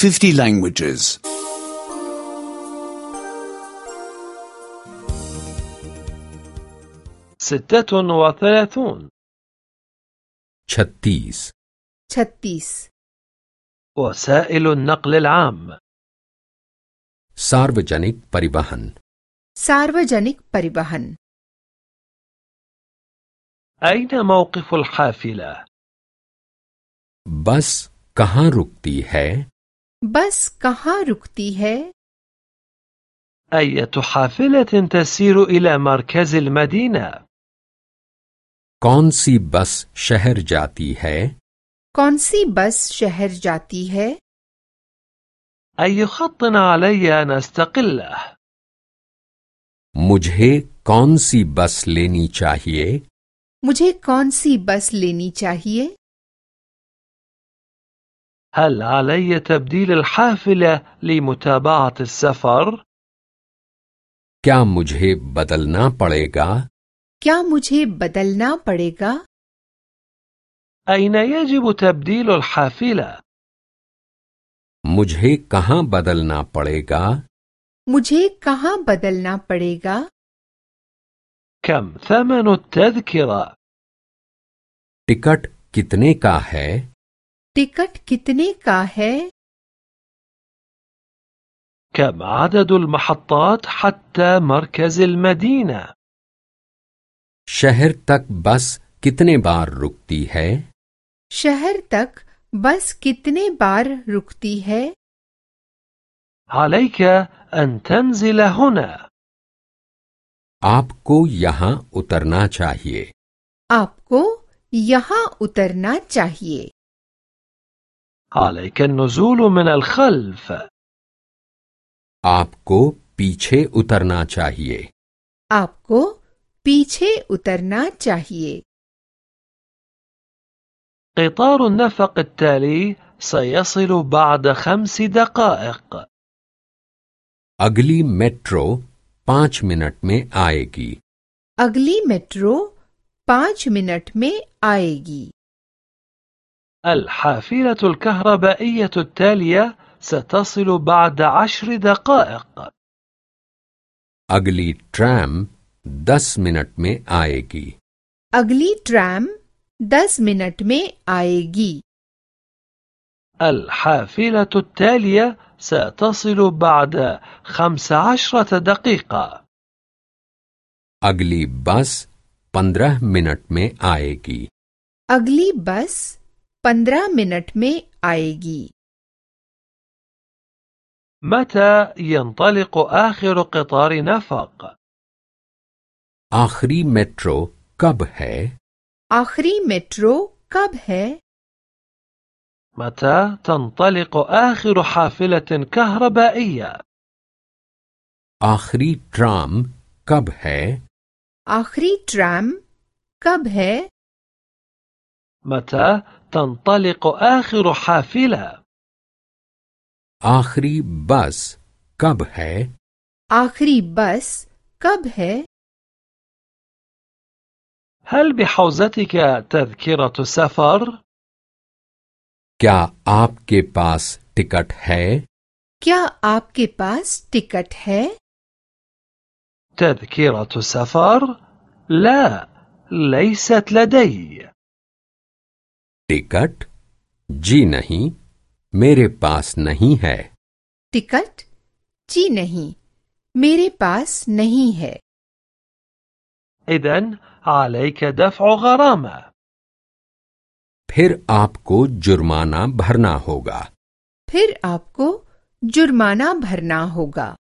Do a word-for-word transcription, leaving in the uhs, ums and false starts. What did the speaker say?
fifty languages. ستة وثلاثون. छत्तीस छत्तीस وسائل النقل العام. सार्वजनिक परिवहन सार्वजनिक परिवहन أين موقف الحافلة؟ बस कहाँ रुकती है? बस कहाँ रुकती है? أية حافلة تسير إلى مركز المدينة؟ कौन सी बस शहर जाती है? कौन सी बस शहर जाती है? أي خط علي أن أستقله؟ मुझे कौन सी बस लेनी चाहिए? मुझे कौन सी बस लेनी चाहिए? هل علي تبديل الحافلة لمتابعة السفر؟ क्या मुझे बदलना पड़ेगा? क्या मुझे बदलना पड़ेगा? أين يجب تبديل الحافلة؟ मुझे कहाँ बदलना पड़ेगा? मुझे कहाँ बदलना पड़ेगा? كم ثمن التذكرة؟ टिकट कितने का है? टिकट कितने का है? كم عدد المحطات حتى مركز المدينة؟ शहर तक बस कितने बार रुकती है? शहर तक बस कितने बार रुकती है? عليك أن تنزل هنا. आपको यहाँ उतरना चाहिए. आपको यहाँ उतरना चाहिए. عليك النزول من الخلف. आपको पीछे उतरना चाहिए. आपको पीछे उतरना चाहिए. قطار النفق التالي سيصل بعد خمس دقائق. अगली मेट्रो पाँच मिनट में आएगी. अगली मेट्रो पाँच मिनट में आएगी. الحافلة الكهربائية التالية ستصل بعد عشر دقائق. अगली ट्रैम दस मिनट में आएगी. अगली ट्रैम दस मिनट में आएगी. الحافلة التالية ستصل بعد خمس عشرة دقيقة. अगली बस पंद्रह मिनट में आएगी. अगली बस पंद्रह मिनट में आएगी. متى ينطلق آخر قطار نفق؟ आखिरी मेट्रो कब है? आखिरी मेट्रो कब है? متى تنطلق آخر حافلة كهربائية؟ आखिरी ट्राम कब है? आखिरी ट्रैम कब है? متى تنطلق آخر حافلة؟ आखिरी बस कब है? आखिरी बस कब है? هل بحوزتك تذكرة سفر؟ क्या आपके पास टिकट है? क्या आपके पास टिकट है? تذكرة سفر؟ لا، ليست لدي. टिकट? जी नहीं, मेरे पास नहीं है. टिकट? जी नहीं, मेरे पास नहीं है. إذن عليك दफ़्अ غرامة. फिर आपको जुर्माना भरना होगा. फिर आपको जुर्माना भरना होगा.